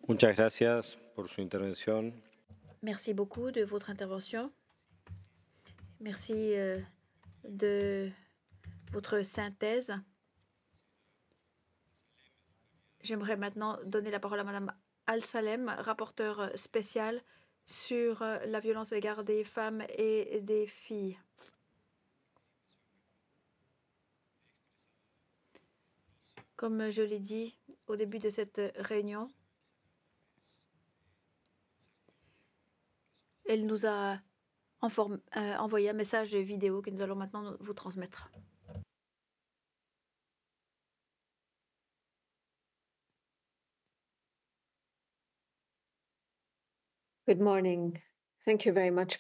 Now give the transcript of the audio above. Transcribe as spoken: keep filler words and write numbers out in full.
Muchas gracias por su intervención. Merci beaucoup de votre intervention. Merci euh, de votre synthèse. J'aimerais maintenant donner la parole à Madame Al-Salem, rapporteure spéciale sur euh, la violence à l'égard des femmes et des filles. Comme je l'ai dit au début de cette réunion, elle nous a inform- euh, envoyé un message vidéo que nous allons maintenant vous transmettre. Good morning. Thank you very much.